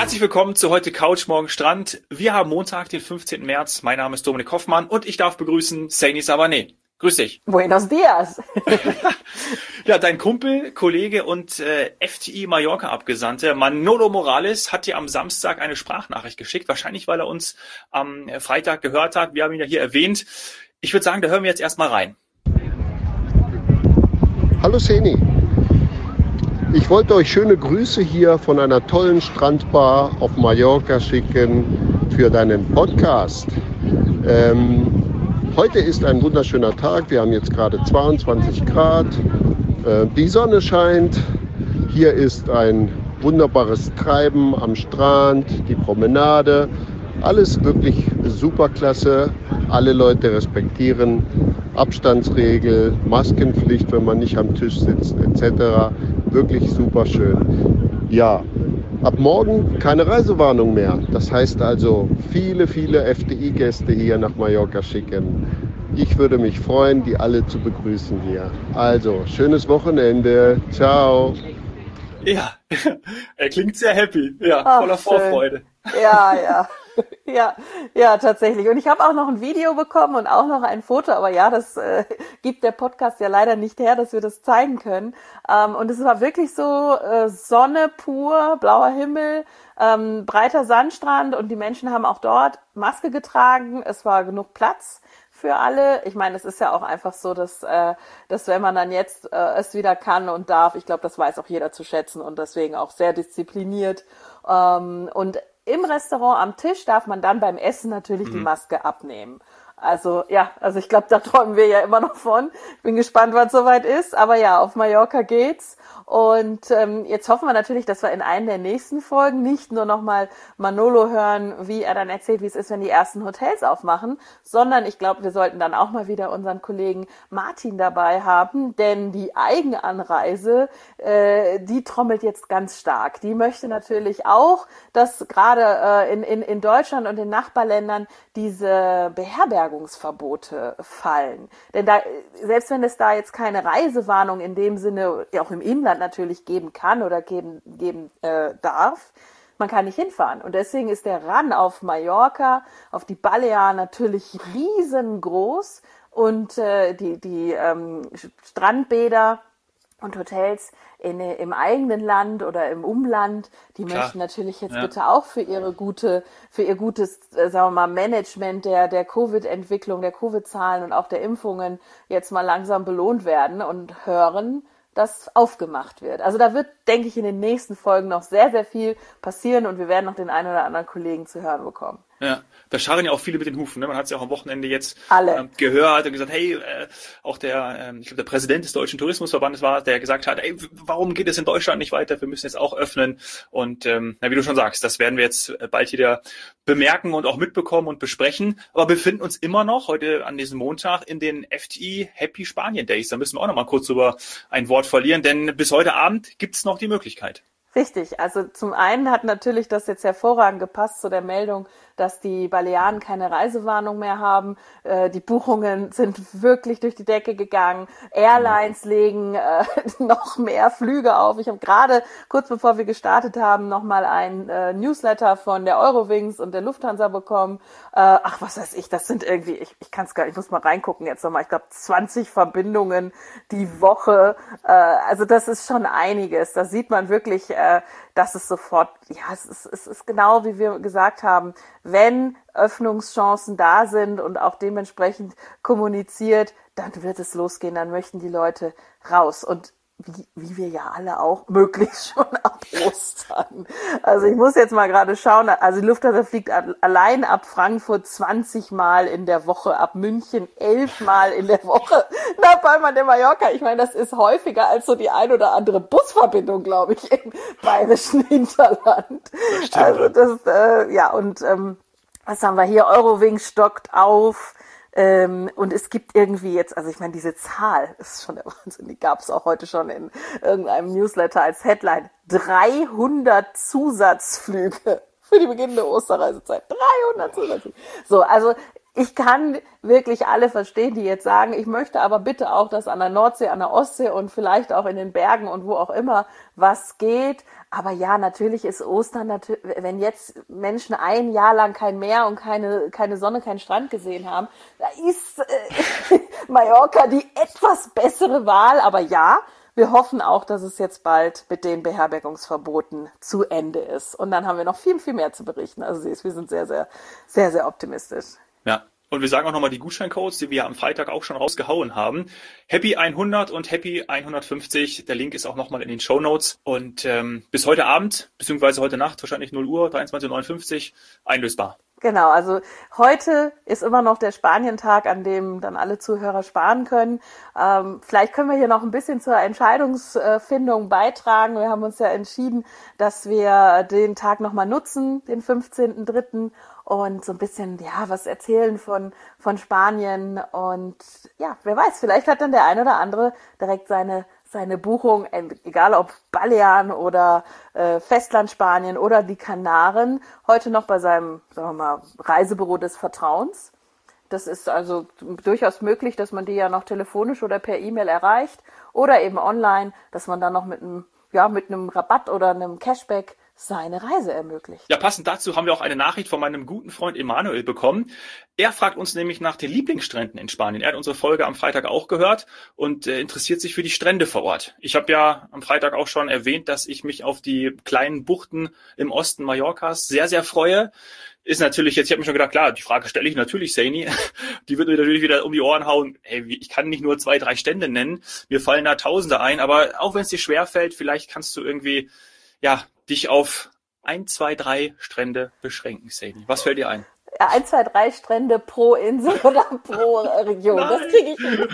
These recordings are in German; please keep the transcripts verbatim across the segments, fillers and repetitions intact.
Herzlich willkommen zu heute Couch, morgen Strand. Wir haben Montag, den fünfzehnten März. Mein Name ist Dominik Hoffmann und ich darf begrüßen Saini Sabané. Grüß dich. Buenos dias. Ja, dein Kumpel, Kollege und äh, F T I Mallorca-Abgesandte Manolo Morales hat dir am Samstag eine Sprachnachricht geschickt. Wahrscheinlich, weil er uns am Freitag gehört hat. Wir haben ihn ja hier erwähnt. Ich würde sagen, da hören wir jetzt erstmal rein. Hallo Saini. Ich wollte euch schöne Grüße hier von einer tollen Strandbar auf Mallorca schicken für deinen Podcast. Ähm, heute ist ein wunderschöner Tag. Wir haben jetzt gerade zweiundzwanzig Grad. Äh, die Sonne scheint. Hier ist ein wunderbares Treiben am Strand, die Promenade. Alles wirklich super klasse. Alle Leute respektieren Abstandsregel, Maskenpflicht, wenn man nicht am Tisch sitzt, et cetera. Wirklich super schön. Ja, ab morgen keine Reisewarnung mehr. Das heißt also viele, viele F T I-Gäste hier nach Mallorca schicken. Ich würde mich freuen, die alle zu begrüßen hier. Also, schönes Wochenende. Ciao. Ja, er klingt sehr happy. Ja, Ach, voller Vorfreude. Schön. Ja, ja. Ja, ja, tatsächlich. Und ich habe auch noch ein Video bekommen und auch noch ein Foto, aber ja, das äh, gibt der Podcast ja leider nicht her, dass wir das zeigen können. Ähm, und es war wirklich so äh, Sonne pur, blauer Himmel, ähm, breiter Sandstrand und die Menschen haben auch dort Maske getragen. Es war genug Platz für alle. Ich meine, es ist ja auch einfach so, dass, äh, dass wenn man dann jetzt äh, es wieder kann und darf, ich glaube, das weiß auch jeder zu schätzen und deswegen auch sehr diszipliniert. Ähm, und im Restaurant am Tisch darf man dann beim Essen natürlich mhm. die Maske abnehmen. Also ja, also ich glaube, da träumen wir ja immer noch von. Ich bin gespannt, wann es soweit ist. Aber ja, auf Mallorca geht's. Und ähm, jetzt hoffen wir natürlich, dass wir in einer der nächsten Folgen nicht nur nochmal Manolo hören, wie er dann erzählt, wie es ist, wenn die ersten Hotels aufmachen, sondern ich glaube, wir sollten dann auch mal wieder unseren Kollegen Martin dabei haben, denn die Eigenanreise, äh, die trommelt jetzt ganz stark. Die möchte natürlich auch, dass gerade äh, in, in, in Deutschland und in Nachbarländern diese Beherbergungsverbote fallen. Denn da, selbst wenn es da jetzt keine Reisewarnung in dem Sinne, auch im Inland natürlich geben kann oder geben, geben äh, darf, man kann nicht hinfahren. Und deswegen ist der Run auf Mallorca, auf die Balearen natürlich riesengroß und äh, die, die ähm, Strandbäder und Hotels in, im eigenen Land oder im Umland, die Klar. möchten natürlich jetzt Ja. bitte auch für ihre gute, für ihr gutes, äh, sagen wir mal, Management der, der Covid-Entwicklung, der Covid-Zahlen und auch der Impfungen jetzt mal langsam belohnt werden und hören, dass aufgemacht wird. Also da wird, denke ich, in den nächsten Folgen noch sehr, sehr viel passieren und wir werden noch den einen oder anderen Kollegen zu hören bekommen. Ja, da scharren ja auch viele mit den Hufen. Ne? Man hat es ja auch am Wochenende jetzt Alle. ähm, gehört und gesagt, hey, äh, auch der, ähm, ich glaube, der Präsident des Deutschen Tourismusverbandes war, der gesagt hat, ey, warum geht es in Deutschland nicht weiter? Wir müssen jetzt auch öffnen. Und ähm, na, wie du schon sagst, das werden wir jetzt bald wieder bemerken und auch mitbekommen und besprechen. Aber wir befinden uns immer noch heute an diesem Montag in den F T I Happy Spanien Days. Da müssen wir auch noch mal kurz über ein Wort verlieren, denn bis heute Abend gibt's noch die Möglichkeit. Richtig, also zum einen hat natürlich das jetzt hervorragend gepasst zu der Meldung, dass die Balearen keine Reisewarnung mehr haben. Äh, die Buchungen sind wirklich durch die Decke gegangen. Airlines legen äh, noch mehr Flüge auf. Ich habe gerade, kurz bevor wir gestartet haben, nochmal ein äh, Newsletter von der Eurowings und der Lufthansa bekommen. Äh, ach, was weiß ich, das sind irgendwie, ich, ich kann es gar nicht, ich muss mal reingucken jetzt nochmal, ich glaube zwanzig Verbindungen die Woche. Äh, also das ist schon einiges. Da sieht man wirklich, äh, dass es sofort, ja, es ist, es ist genau wie wir gesagt haben, wenn Öffnungschancen da sind und auch dementsprechend kommuniziert, dann wird es losgehen, dann möchten die Leute raus. Und wie, wie wir ja alle auch, möglichst schon ab Ostern. Also ich muss jetzt mal gerade schauen, also die Lufthansa fliegt allein ab Frankfurt zwanzig Mal in der Woche, ab München elf Mal in der Woche nach Palma de Mallorca. Ich meine, das ist häufiger als so die ein oder andere Busverbindung, glaube ich, im bayerischen Hinterland. Das stimmt. Also das, äh, ja, und ähm, was haben wir hier? Eurowings stockt auf. Ähm, und es gibt irgendwie jetzt, also ich meine, diese Zahl ist schon der Wahnsinn, die gab es auch heute schon in irgendeinem Newsletter als Headline. dreihundert Zusatzflüge für die beginnende Osterreisezeit. dreihundert Zusatzflüge. So, also ich kann wirklich alle verstehen, die jetzt sagen, ich möchte aber bitte auch, dass an der Nordsee, an der Ostsee und vielleicht auch in den Bergen und wo auch immer was geht. Aber ja, natürlich ist Ostern, natürlich, wenn jetzt Menschen ein Jahr lang kein Meer und keine, keine Sonne, keinen Strand gesehen haben, da ist äh, Mallorca die etwas bessere Wahl. Aber ja, wir hoffen auch, dass es jetzt bald mit den Beherbergungsverboten zu Ende ist. Und dann haben wir noch viel, viel mehr zu berichten. Also wir sind sehr, sehr, sehr, sehr optimistisch. Ja, und wir sagen auch nochmal die Gutscheincodes, die wir am Freitag auch schon rausgehauen haben. Happy hundert und Happy hundertfünfzig. Der Link ist auch nochmal in den Shownotes. Und ähm, bis heute Abend, beziehungsweise heute Nacht, wahrscheinlich null Uhr, dreiundzwanzig Uhr neunundfünfzig, einlösbar. Genau, also heute ist immer noch der Spanientag, an dem dann alle Zuhörer sparen können. Ähm, vielleicht können wir hier noch ein bisschen zur Entscheidungsfindung beitragen. Wir haben uns ja entschieden, dass wir den Tag nochmal nutzen, den fünfzehnten dritten und so ein bisschen, ja, was erzählen von, von Spanien. Und ja, wer weiß, vielleicht hat dann der ein oder andere direkt seine seine Buchung, egal ob Balearen oder äh, Festlandspanien oder die Kanaren, heute noch bei seinem, sagen wir mal, Reisebüro des Vertrauens. Das ist also durchaus möglich, dass man die ja noch telefonisch oder per E-Mail erreicht oder eben online, dass man dann noch mit einem, ja, mit einem Rabatt oder einem Cashback seine Reise ermöglicht. Ja, passend dazu haben wir auch eine Nachricht von meinem guten Freund Emanuel bekommen. Er fragt uns nämlich nach den Lieblingsstränden in Spanien. Er hat unsere Folge am Freitag auch gehört und äh, interessiert sich für die Strände vor Ort. Ich habe ja am Freitag auch schon erwähnt, dass ich mich auf die kleinen Buchten im Osten Mallorcas sehr, sehr freue. Ist natürlich jetzt, ich habe mir schon gedacht, klar, die Frage stelle ich natürlich Saini, die wird mir natürlich wieder um die Ohren hauen. Hey, ich kann nicht nur zwei, drei Stände nennen, mir fallen da Tausende ein, aber auch wenn es dir schwerfällt, vielleicht kannst du irgendwie, ja, dich auf ein, zwei, drei Strände beschränken, Saini. Was fällt dir ein? Ja, ein, zwei, drei Strände pro Insel oder pro Region. Nein. Das kriege ich hin.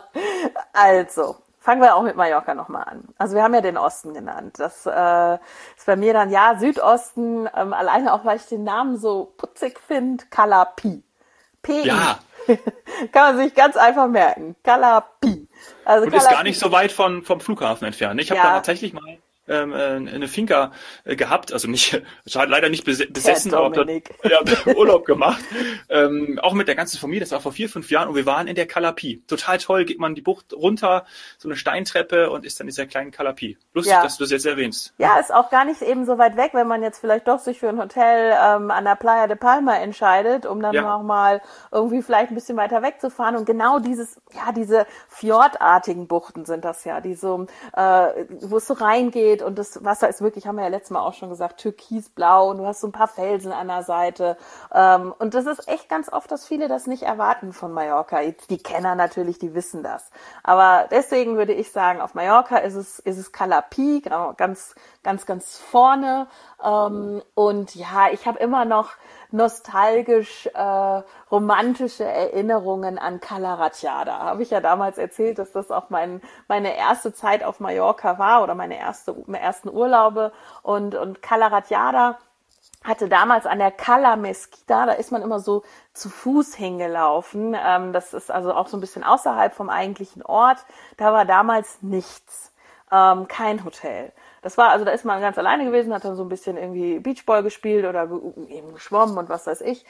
Also, fangen wir auch mit Mallorca nochmal an. Also wir haben ja den Osten genannt. Das äh, ist bei mir dann, ja, Südosten, ähm, alleine auch, weil ich den Namen so putzig finde, Cala-Pi. P I. Ja. Kann man sich ganz einfach merken. Cala-Pi. Also und ist gar nicht so weit von, vom Flughafen entfernt. Ich habe ja da tatsächlich mal ähm, eine Finca äh, gehabt, also nicht, leider nicht besessen, aber dort, ja, Urlaub gemacht, ähm, auch mit der ganzen Familie, das war vor vier, fünf Jahren und wir waren in der Cala-Pi. Total toll, geht man die Bucht runter, so eine Steintreppe und ist dann in dieser kleinen Cala-Pi. Lustig, ja, dass du das jetzt erwähnst. Ja, ist auch gar nicht eben so weit weg, wenn man jetzt vielleicht doch sich für ein Hotel ähm, an der Playa de Palma entscheidet, um dann ja. auch mal irgendwie vielleicht ein bisschen weiter wegzufahren und genau dieses, ja, diese fjordartigen Buchten sind das ja, die so, äh, wo es so reingeht und das Wasser ist wirklich, haben wir ja letztes Mal auch schon gesagt, türkisblau und du hast so ein paar Felsen an der Seite. Ähm, und das ist echt ganz oft, dass viele das nicht erwarten von Mallorca. Die Kenner natürlich, die wissen das. Aber deswegen würde ich sagen, auf Mallorca ist es, ist es Cala-Pi, ganz, ganz, ganz vorne. Ähm, und ja, ich habe immer noch nostalgisch äh, romantische Erinnerungen an Cala Ratjada. Habe ich ja damals erzählt, dass das auch mein, meine erste Zeit auf Mallorca war oder meine erste, meine ersten Urlaube. Und, und Cala Ratjada hatte damals an der Cala Mesquita, da ist man immer so zu Fuß hingelaufen. Ähm, das ist also auch so ein bisschen außerhalb vom eigentlichen Ort. Da war damals nichts, ähm, kein Hotel. Das war, also da ist man ganz alleine gewesen, hat dann so ein bisschen irgendwie Beachball gespielt oder eben geschwommen und was weiß ich.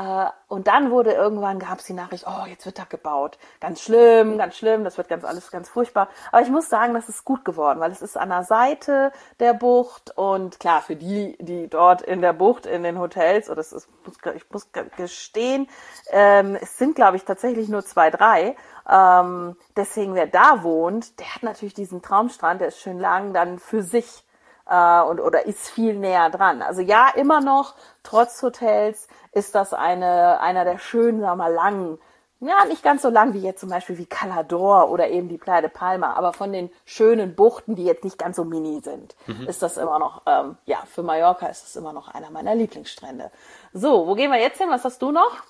Und dann wurde irgendwann, gab es die Nachricht, oh, jetzt wird da gebaut. Ganz schlimm, ganz schlimm, das wird ganz alles ganz furchtbar. Aber ich muss sagen, das ist gut geworden, weil es ist an der Seite der Bucht und klar, für die, die dort in der Bucht, in den Hotels, oder das ist, ich muss gestehen, es sind, glaube ich, tatsächlich nur zwei, drei. Ähm, deswegen, wer da wohnt, der hat natürlich diesen Traumstrand, der ist schön lang, dann für sich äh, und oder ist viel näher dran. Also ja, immer noch, trotz Hotels, ist das eine einer der schönen, sagen wir mal, langen, ja, nicht ganz so lang wie jetzt zum Beispiel wie Cala d'Or oder eben die Playa de Palma, aber von den schönen Buchten, die jetzt nicht ganz so mini sind, mhm. ist das immer noch, ähm, ja, für Mallorca ist es immer noch einer meiner Lieblingsstrände. So, wo gehen wir jetzt hin? Was hast du noch?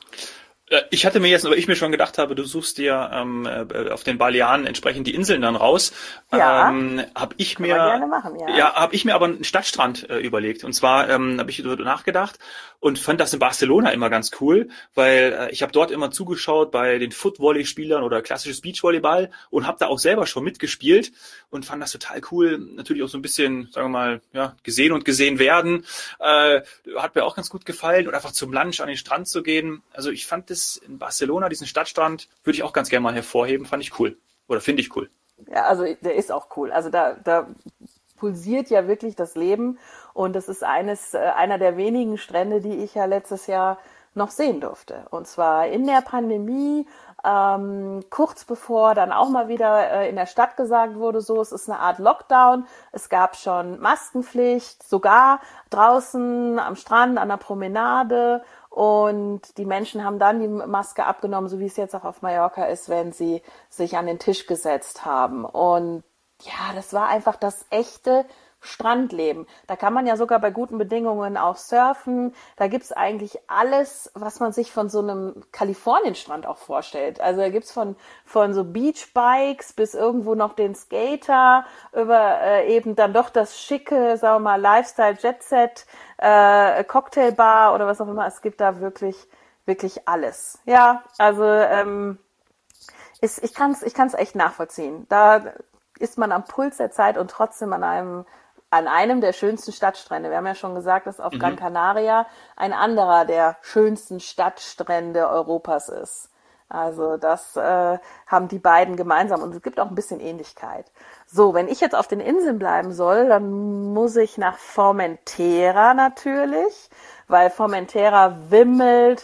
Ich hatte mir jetzt, aber ich mir schon gedacht habe, du suchst dir ähm, auf den Balearen entsprechend die Inseln dann raus. Ja, ähm, habe ich mir, gerne machen, ja. ja, habe ich mir aber einen Stadtstrand äh, überlegt. Und zwar ähm, habe ich darüber nachgedacht und fand das in Barcelona immer ganz cool, weil äh, ich habe dort immer zugeschaut bei den Footvolley-Spielern oder klassisches Beachvolleyball und habe da auch selber schon mitgespielt und fand das total cool. Natürlich auch so ein bisschen, sagen wir mal, ja, gesehen und gesehen werden. Äh, hat mir auch ganz gut gefallen und einfach zum Lunch an den Strand zu gehen. Also ich fand das Sales in Barcelona, diesen Stadtstrand, würde ich auch ganz gerne mal hervorheben, fand ich cool. Oder finde ich cool. Ja, also der ist auch cool. Also da, da pulsiert ja wirklich das Leben und das ist eines, einer der wenigen Strände, die ich ja letztes Jahr noch sehen durfte. Und zwar in der Pandemie, ähm, kurz bevor dann auch mal wieder äh, in der Stadt gesagt wurde, so, es ist eine Art Lockdown. Es gab schon Maskenpflicht, sogar draußen am Strand, an der Promenade. Und die Menschen haben dann die Maske abgenommen, so wie es jetzt auch auf Mallorca ist, wenn sie sich an den Tisch gesetzt haben. Und ja, das war einfach das echte Strandleben. Da kann man ja sogar bei guten Bedingungen auch surfen. Da gibt's eigentlich alles, was man sich von so einem Kalifornienstrand auch vorstellt. Also da gibt's von von so Beachbikes bis irgendwo noch den Skater über äh, eben dann doch das schicke, sagen wir mal, Lifestyle Jetset, äh, Cocktailbar oder was auch immer. Es gibt da wirklich wirklich alles. Ja, also ähm, ist, ich kann's ich kann's echt nachvollziehen. Da ist man am Puls der Zeit und trotzdem an einem an einem der schönsten Stadtstrände. Wir haben ja schon gesagt, dass auf mhm. Gran Canaria ein anderer der schönsten Stadtstrände Europas ist. Also das äh, haben die beiden gemeinsam und es gibt auch ein bisschen Ähnlichkeit. So, wenn ich jetzt auf den Inseln bleiben soll, dann muss ich nach Formentera natürlich, weil Formentera wimmelt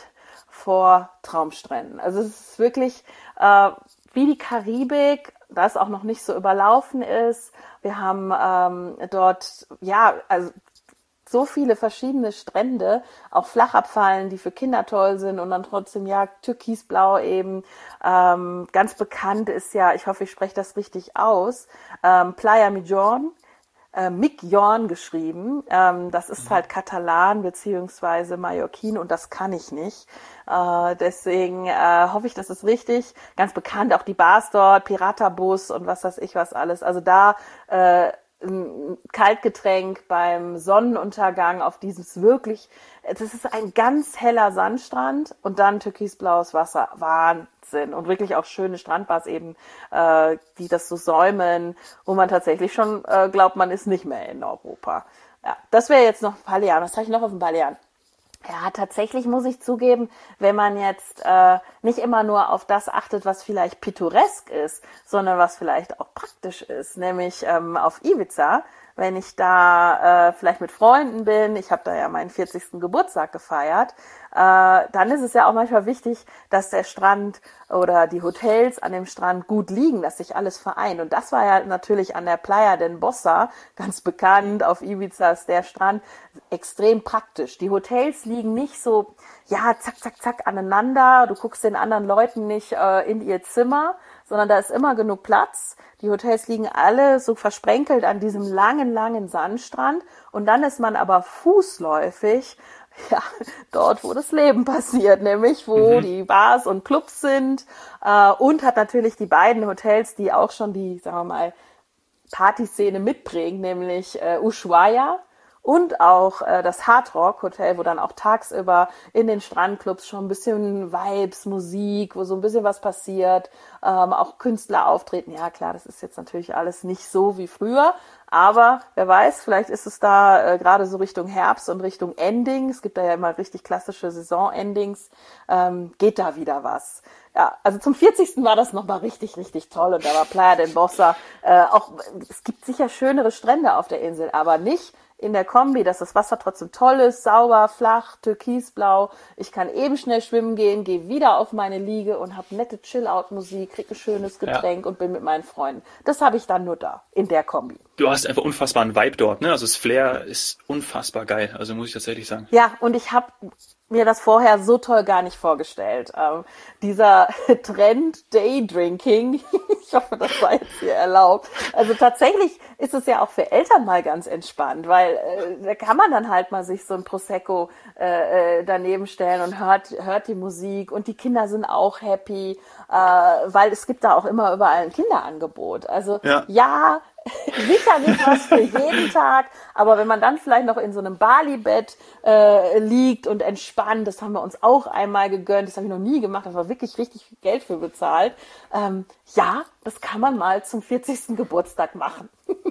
vor Traumstränden. Also es ist wirklich äh, wie die Karibik, da es auch noch nicht so überlaufen ist. Wir haben ähm, dort, ja, also so viele verschiedene Strände, auch Flachabfallen, die für Kinder toll sind und dann trotzdem, ja, türkisblau eben. Ähm, ganz bekannt ist ja, ich hoffe, ich spreche das richtig aus, ähm, Playa Migjorn. Äh, Migjorn geschrieben. Ähm, das ist halt Katalan beziehungsweise Mallorquin und das kann ich nicht. Äh, deswegen äh, hoffe ich, das ist richtig. Ganz bekannt auch die Bars dort, Piratabus und was weiß ich was alles. Also da äh, ein Kaltgetränk beim Sonnenuntergang auf dieses wirklich, das ist ein ganz heller Sandstrand und dann türkisblaues Wasser. Wahnsinn. Und wirklich auch schöne Strandbars eben, äh, die das so säumen, wo man tatsächlich schon äh, glaubt, man ist nicht mehr in Europa. Ja, das wäre jetzt noch Balearen. Was habe ich noch auf dem Balearen? Ja, tatsächlich muss ich zugeben, wenn man jetzt äh, nicht immer nur auf das achtet, was vielleicht pittoresk ist, sondern was vielleicht auch praktisch ist, nämlich ähm, auf Ibiza, wenn ich da äh, vielleicht mit Freunden bin, ich habe da ja meinen vierzigsten Geburtstag gefeiert, äh, dann ist es ja auch manchmal wichtig, dass der Strand oder die Hotels an dem Strand gut liegen, dass sich alles vereint. Und das war ja natürlich an der Playa del Bossa, ganz bekannt, auf Ibiza ist der Strand, extrem praktisch. Die Hotels liegen nicht so, ja, zack, zack, zack, aneinander, du guckst den anderen Leuten nicht äh, in ihr Zimmer, sondern da ist immer genug Platz. Die Hotels liegen alle so versprenkelt an diesem langen, langen Sandstrand und dann ist man aber fußläufig, ja, dort, wo das Leben passiert, nämlich wo mhm. die Bars und Clubs sind äh, und hat natürlich die beiden Hotels, die auch schon die, sagen wir mal, Partyszene mitprägen, nämlich äh, Ushuaia und auch äh, das Hard Rock Hotel, wo dann auch tagsüber in den Strandclubs schon ein bisschen Vibes, Musik, wo so ein bisschen was passiert, ähm, auch Künstler auftreten. Ja klar, das ist jetzt natürlich alles nicht so wie früher, aber wer weiß, vielleicht ist es da äh, gerade so Richtung Herbst und Richtung Ending, es gibt da ja immer richtig klassische Saison-Endings, ähm, geht da wieder was. Ja, also zum vierzigsten war das nochmal richtig, richtig toll und da war Playa del Bossa, äh, auch, es gibt sicher schönere Strände auf der Insel, aber nicht in der Kombi, dass das Wasser trotzdem toll ist, sauber, flach, türkisblau. Ich kann eben schnell schwimmen gehen, gehe wieder auf meine Liege und habe nette Chill-Out-Musik, kriege ein schönes Getränk ja. und bin mit meinen Freunden. Das habe ich dann nur da, in der Kombi. Du hast einfach unfassbaren Vibe dort, ne? Also das Flair ist unfassbar geil, also muss ich tatsächlich sagen. Ja, und ich habe mir das vorher so toll gar nicht vorgestellt. Ähm, dieser Trend Daydrinking, ich hoffe, das war jetzt hier erlaubt. Also tatsächlich ist es ja auch für Eltern mal ganz entspannt, weil äh, da kann man dann halt mal sich so ein Prosecco äh, daneben stellen und hört hört die Musik und die Kinder sind auch happy, äh, weil es gibt da auch immer überall ein Kinderangebot. Also ja, ja sicher nicht was für jeden Tag, aber wenn man dann vielleicht noch in so einem Bali-Bett äh, liegt und entspannt, das haben wir uns auch einmal gegönnt, das habe ich noch nie gemacht, da war wirklich richtig viel Geld für bezahlt. Ähm, ja, das kann man mal zum vierzigsten Geburtstag machen.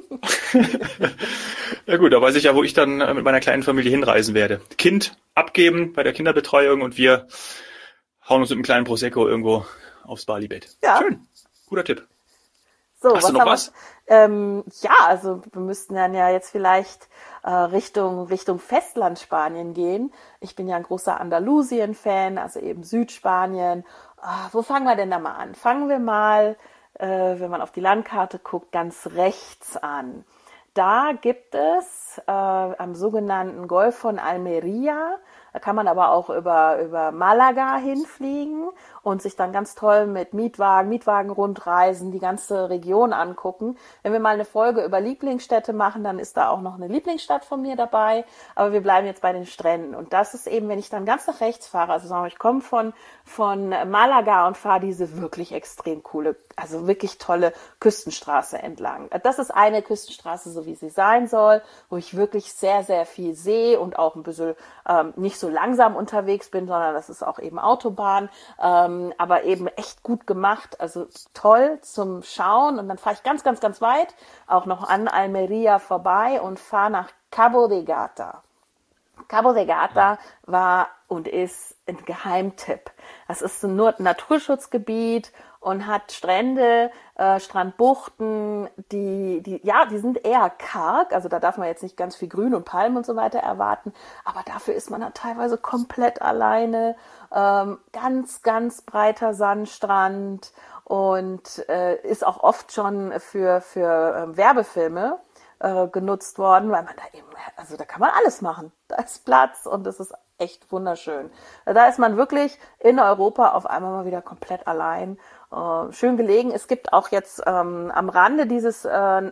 Ja gut, da weiß ich ja, wo ich dann mit meiner kleinen Familie hinreisen werde. Kind abgeben bei der Kinderbetreuung und wir hauen uns mit einem kleinen Prosecco irgendwo aufs Bali-Bett. Ja. Schön. Guter Tipp. So, Hast was du noch haben was? wir? Ähm, ja, also wir müssten dann ja jetzt vielleicht äh, Richtung Richtung Festland Spanien gehen. Ich bin ja ein großer Andalusien-Fan, also eben Südspanien. Ah, wo fangen wir denn da mal an? Fangen wir mal, äh, wenn man auf die Landkarte guckt, ganz rechts an. Da gibt es äh, am sogenannten Golf von Almeria, da kann man aber auch über, über Malaga hinfliegen und sich dann ganz toll mit Mietwagen, Mietwagenrundreisen die ganze Region angucken. Wenn wir mal eine Folge über Lieblingsstädte machen, dann ist da auch noch eine Lieblingsstadt von mir dabei. Aber wir bleiben jetzt bei den Stränden. Und das ist eben, wenn ich dann ganz nach rechts fahre, also sagen wir, ich komme von, von Malaga und fahre diese wirklich extrem coole, also wirklich tolle Küstenstraße entlang. Das ist eine Küstenstraße, so wie sie sein soll, wo ich wirklich sehr, sehr viel sehe und auch ein bisschen ähm, nicht so langsam unterwegs bin, sondern das ist auch eben Autobahn, ähm, aber eben echt gut gemacht, also toll zum Schauen. Und dann fahre ich ganz, ganz, ganz weit auch noch an Almeria vorbei und fahre nach Cabo de Gata. Cabo de Gata war und ist ein Geheimtipp. Das ist ein Naturschutzgebiet und hat Strände, äh, Strandbuchten, die, die, ja, die sind eher karg, also da darf man jetzt nicht ganz viel Grün und Palmen und so weiter erwarten, aber dafür ist man dann teilweise komplett alleine, ähm, ganz, ganz breiter Sandstrand und äh, ist auch oft schon für, für äh, Werbefilme äh, genutzt worden, weil man da eben, also da kann man alles machen, da ist Platz und das ist echt wunderschön. Da ist man wirklich in Europa auf einmal mal wieder komplett allein. Äh, schön gelegen. Es gibt auch jetzt ähm, am Rande dieses äh,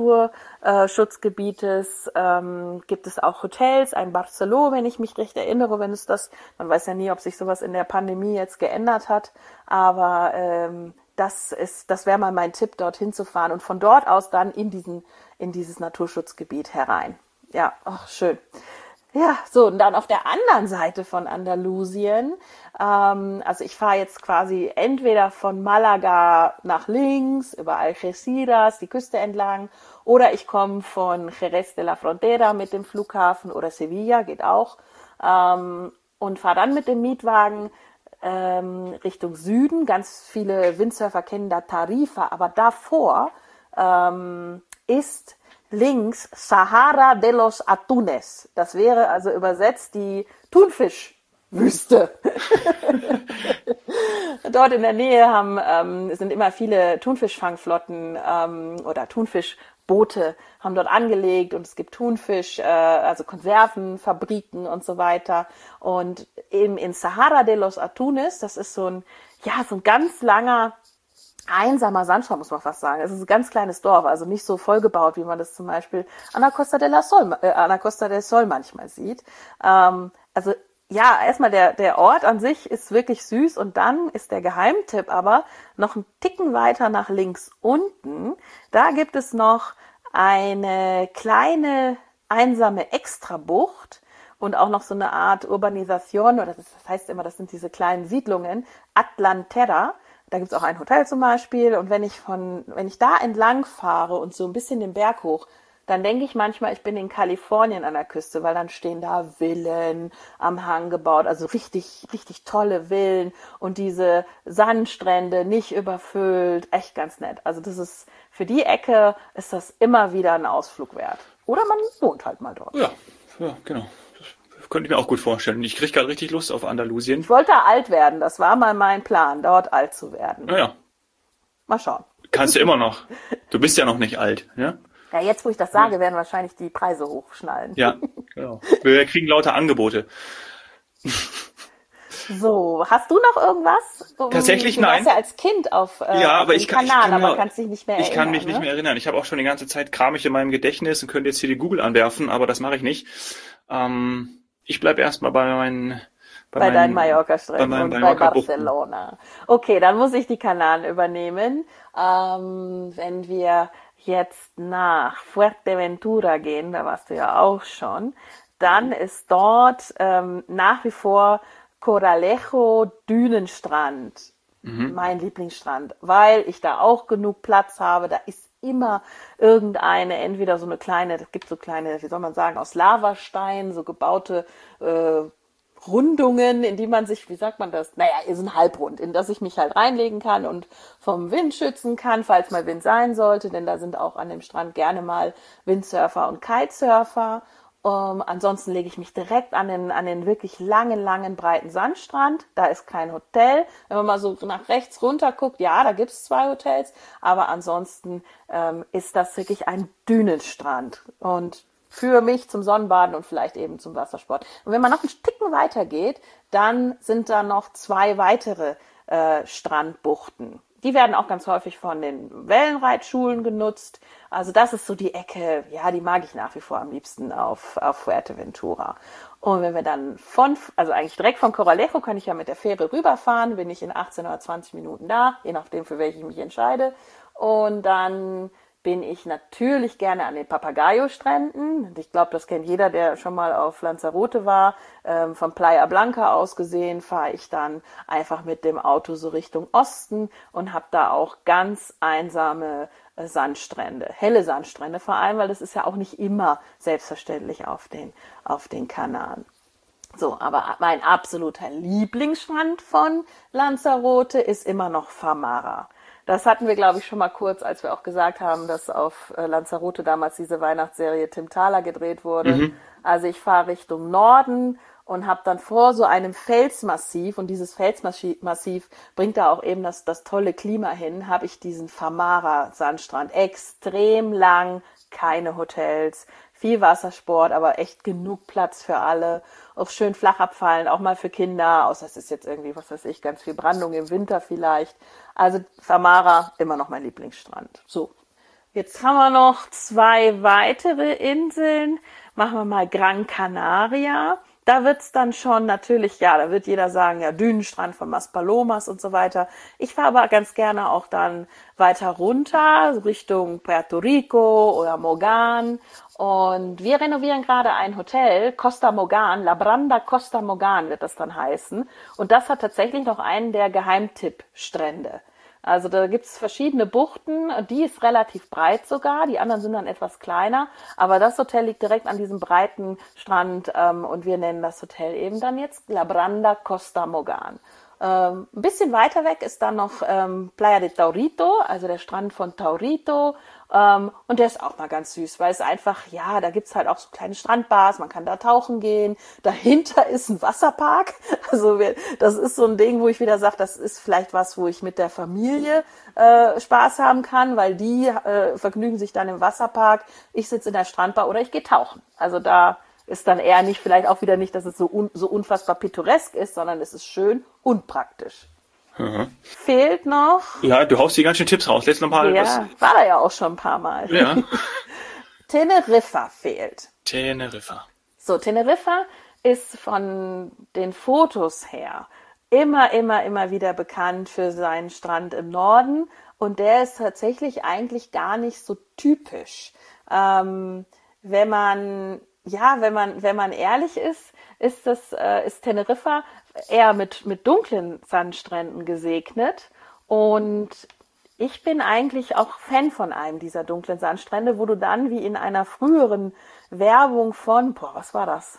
Naturschutzgebietes äh, ähm, gibt es auch Hotels, ein Barceló, wenn ich mich recht erinnere, wenn es das, man weiß ja nie, ob sich sowas in der Pandemie jetzt geändert hat, aber ähm, das ist, das wäre mal mein Tipp, dorthin zu fahren und von dort aus dann in diesen, in dieses Naturschutzgebiet herein. Ja, ach, schön. Ja, so, und dann auf der anderen Seite von Andalusien, ähm, also ich fahre jetzt quasi entweder von Malaga nach links, über Algeciras, die Küste entlang, oder ich komme von Jerez de la Frontera mit dem Flughafen oder Sevilla, geht auch, ähm, und fahre dann mit dem Mietwagen ähm, Richtung Süden. Ganz viele Windsurfer kennen da Tarifa, aber davor ähm, ist links Sahara de los Atunes. Das wäre also übersetzt die Thunfischwüste. Dort in der Nähe haben, ähm, sind immer viele Thunfischfangflotten ähm, oder Thunfischboote haben dort angelegt und es gibt Thunfisch, äh, also Konservenfabriken und so weiter. Und eben in Sahara de los Atunes, das ist so ein, ja, so ein ganz langer einsamer Sandstrand, muss man fast sagen. Es ist ein ganz kleines Dorf, also nicht so vollgebaut, wie man das zum Beispiel an der Costa del Sol, äh, an der Costa del Sol manchmal sieht. Ähm, also ja, erstmal der, der Ort an sich ist wirklich süß und dann ist der Geheimtipp aber noch einen Ticken weiter nach links unten. Da gibt es noch eine kleine einsame Extrabucht und auch noch so eine Art Urbanisation, oder das heißt immer, das sind diese kleinen Siedlungen, Atlantera. Da gibt's auch ein Hotel zum Beispiel und wenn ich von, wenn ich da entlang fahre und so ein bisschen den Berg hoch, dann denke ich manchmal, ich bin in Kalifornien an der Küste, weil dann stehen da Villen am Hang gebaut, also richtig, richtig tolle Villen und diese Sandstrände nicht überfüllt, echt ganz nett. Also das ist, für die Ecke ist das immer wieder ein Ausflug wert. Oder man wohnt halt mal dort. Ja, ja, genau. Könnte ich mir auch gut vorstellen. Ich kriege gerade richtig Lust auf Andalusien. Ich wollte alt werden. Das war mal mein Plan, dort alt zu werden. Naja. Mal schauen. Kannst du immer noch. Du bist ja noch nicht alt. Ja, ja jetzt, wo ich das sage, werden wahrscheinlich die Preise hochschnallen. Ja, genau. Wir kriegen lauter Angebote. So, hast du noch irgendwas? Tatsächlich du nein. Du warst ja als Kind auf, äh, ja, auf aber dem ich kann, Kanal, ich kann aber mir, kannst dich nicht mehr ich erinnern. Ich kann mich ne? nicht mehr erinnern. Ich habe auch schon die ganze Zeit Kram ich in meinem Gedächtnis und könnte jetzt hier die Google anwerfen, aber das mache ich nicht. Ähm, ich bleibe erstmal bei meinen bei, bei deinen Mallorca-Stränden und Mallorca bei Barcelona. Okay, dann muss ich die Kanaren übernehmen. Ähm, wenn wir jetzt nach Fuerteventura gehen, da warst du ja auch schon, dann ist dort ähm, nach wie vor Coralejo Dünenstrand mhm. mein Lieblingsstrand, weil ich da auch genug Platz habe. Da ist immer irgendeine, entweder so eine kleine, es gibt so kleine, wie soll man sagen, aus Lavastein, so gebaute äh, Rundungen, in die man sich, wie sagt man das? Naja, ist ein Halbrund, in das ich mich halt reinlegen kann und vom Wind schützen kann, falls mal Wind sein sollte, denn da sind auch an dem Strand gerne mal Windsurfer und Kitesurfer. Um, ansonsten lege ich mich direkt an den, an den wirklich langen, langen, breiten Sandstrand. Da ist kein Hotel. Wenn man mal so nach rechts runter guckt, ja, da gibt's zwei Hotels, aber ansonsten ähm, ist das wirklich ein Dünenstrand. Und für mich zum Sonnenbaden und vielleicht eben zum Wassersport. Und wenn man noch einen Ticken weiter geht, dann sind da noch zwei weitere äh, Strandbuchten. Die werden auch ganz häufig von den Wellenreitschulen genutzt. Also das ist so die Ecke, ja, die mag ich nach wie vor am liebsten auf, auf Fuerteventura. Und wenn wir dann von, also eigentlich direkt von Corralejo kann ich ja mit der Fähre rüberfahren, bin ich in achtzehn oder zwanzig Minuten da, je nachdem, für welche ich mich entscheide. Und dann bin ich natürlich gerne an den Papagayo-Stränden. Und ich glaube, das kennt jeder, der schon mal auf Lanzarote war. Ähm, von Playa Blanca aus gesehen fahre ich dann einfach mit dem Auto so Richtung Osten und habe da auch ganz einsame äh, Sandstrände, helle Sandstrände vor allem, weil das ist ja auch nicht immer selbstverständlich auf den, auf den Kanaren. So, aber mein absoluter Lieblingsstrand von Lanzarote ist immer noch Famara. Das hatten wir, glaube ich, schon mal kurz, als wir auch gesagt haben, dass auf Lanzarote damals diese Weihnachtsserie Tim Thaler gedreht wurde. Mhm. Also ich fahre Richtung Norden und habe dann vor so einem Felsmassiv, und dieses Felsmassiv bringt da auch eben das, das tolle Klima hin, habe ich diesen Famara-Sandstrand. Extrem lang, keine Hotels, viel Wassersport, aber echt genug Platz für alle. Auch schön flach abfallen, auch mal für Kinder, außer es ist jetzt irgendwie, was weiß ich, ganz viel Brandung im Winter vielleicht. Also Famara, immer noch mein Lieblingsstrand. So, jetzt haben wir noch zwei weitere Inseln. Machen wir mal Gran Canaria. Da wird's dann schon natürlich, ja, da wird jeder sagen, ja, Dünenstrand von Maspalomas und so weiter. Ich fahre aber ganz gerne auch dann weiter runter, Richtung Puerto Rico oder Mogan. Und wir renovieren gerade ein Hotel, Costa Mogan, La Branda Costa Mogan wird das dann heißen. Und das hat tatsächlich noch einen der Geheimtippstrände. Also da gibt's verschiedene Buchten, die ist relativ breit sogar, die anderen sind dann etwas kleiner, aber das Hotel liegt direkt an diesem breiten Strand ähm, und wir nennen das Hotel eben dann jetzt La Branda Costa Mogan. Ähm, ein bisschen weiter weg ist dann noch ähm, Playa de Taurito, also der Strand von Taurito. Ähm, und der ist auch mal ganz süß, weil es einfach, ja, da gibt's halt auch so kleine Strandbars, man kann da tauchen gehen. Dahinter ist ein Wasserpark. Also wir, das ist so ein Ding, wo ich wieder sage, das ist vielleicht was, wo ich mit der Familie äh, Spaß haben kann, weil die äh, vergnügen sich dann im Wasserpark. Ich sitze in der Strandbar oder ich gehe tauchen. Also da ist dann eher nicht, vielleicht auch wieder nicht, dass es so, un, so unfassbar pittoresk ist, sondern es ist schön und praktisch. Mhm. Fehlt noch. Ja, du haust die ganzen Tipps raus. Letztes Mal. Ja, was? War da ja auch schon ein paar Mal. Ja. Teneriffa fehlt. Teneriffa. So, Teneriffa ist von den Fotos her immer, immer, immer wieder bekannt für seinen Strand im Norden. Und der ist tatsächlich eigentlich gar nicht so typisch. Ähm, wenn man, ja, wenn man, wenn man ehrlich ist, ist das, äh, ist Teneriffa eher mit, mit dunklen Sandstränden gesegnet. Und ich bin eigentlich auch Fan von einem dieser dunklen Sandstrände, wo du dann wie in einer früheren Werbung von, boah, was war das?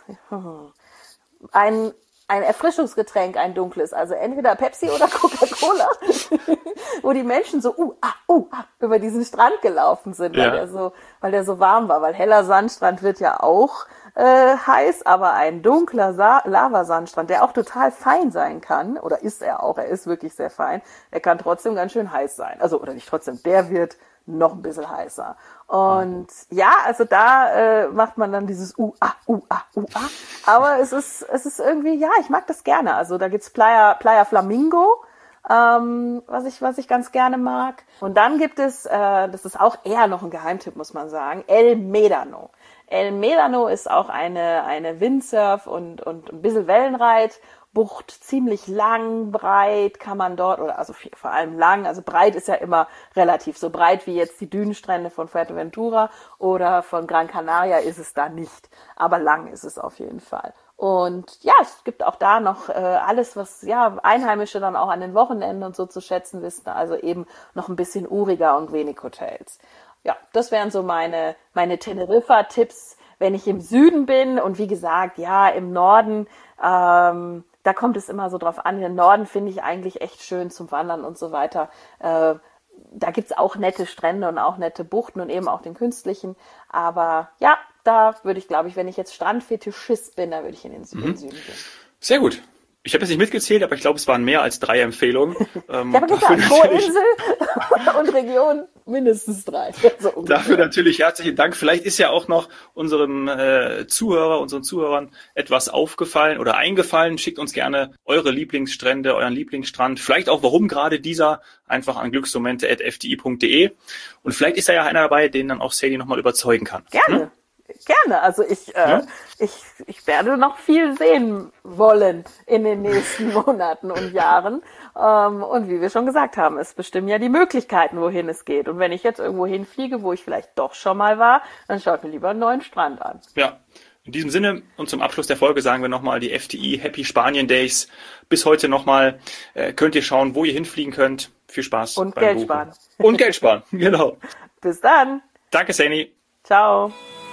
Ein, ein Erfrischungsgetränk, ein dunkles, also entweder Pepsi oder Coca-Cola, wo die Menschen so uh, ah, uh, ah, über diesen Strand gelaufen sind, weil, ja. der so, weil der so warm war, weil heller Sandstrand wird ja auch äh, heiß, aber ein dunkler Sa- Lavasandstrand, der auch total fein sein kann, oder ist er auch, er ist wirklich sehr fein, der kann trotzdem ganz schön heiß sein, also oder nicht trotzdem, der wird noch ein bisschen heißer. Und ja, also da äh, macht man dann dieses uh, ah, uh, ah, uh, ah. Aber es ist, es ist irgendwie, ja, ich mag das gerne. Also da gibt's Playa, Playa Flamingo, ähm, was ich, was ich ganz gerne mag. Und dann gibt es, äh, das ist auch eher noch ein Geheimtipp, muss man sagen, El Médano. El Médano ist auch eine, eine Windsurf und, und ein bisschen Wellenreit. Bucht, ziemlich lang, breit kann man dort, oder also viel, vor allem lang, also breit ist ja immer relativ, so breit wie jetzt die Dünenstrände von Fuerteventura oder von Gran Canaria ist es da nicht, aber lang ist es auf jeden Fall. Und ja, es gibt auch da noch äh, alles, was ja Einheimische dann auch an den Wochenenden und so zu schätzen wissen, also eben noch ein bisschen uriger und wenig Hotels. Ja, das wären so meine, meine Teneriffa-Tipps. wenn ich im Süden bin und wie gesagt, ja, im Norden, ähm, da kommt es immer so drauf an. Den Norden finde ich eigentlich echt schön zum Wandern und so weiter. Äh, da gibt's auch nette Strände und auch nette Buchten und eben auch den künstlichen. Aber ja, da würde ich, glaube ich, wenn ich jetzt Strandfetischist bin, da würde ich in den Süden, mhm. Süden gehen. Sehr gut. Ich habe jetzt nicht mitgezählt, aber ich glaube, es waren mehr als drei Empfehlungen. Ähm, ich habe gesagt, pro Insel und Region mindestens drei. So dafür natürlich herzlichen Dank. Vielleicht ist ja auch noch unserem äh, Zuhörer, unseren Zuhörern etwas aufgefallen oder eingefallen. Schickt uns gerne eure Lieblingsstrände, euren Lieblingsstrand. Vielleicht auch, warum gerade dieser, einfach an glücksmomente at f d i punkt d e. Und vielleicht ist da ja einer dabei, den dann auch Sadie nochmal überzeugen kann. Gerne. Hm? Gerne, also ich, äh, ja? ich, ich werde noch viel sehen wollen in den nächsten Monaten und Jahren. Ähm, und wie wir schon gesagt haben, es bestimmen ja die Möglichkeiten, wohin es geht. Und wenn ich jetzt irgendwo hinfliege, wo ich vielleicht doch schon mal war, dann schaut mir lieber einen neuen Strand an. Ja, in diesem Sinne und zum Abschluss der Folge sagen wir nochmal die F D I Happy Spanien Days. Bis heute nochmal äh, könnt ihr schauen, wo ihr hinfliegen könnt. Viel Spaß und beim Geld Buchen. sparen. Und Geld sparen, genau. Bis dann. Danke, Sani. Ciao.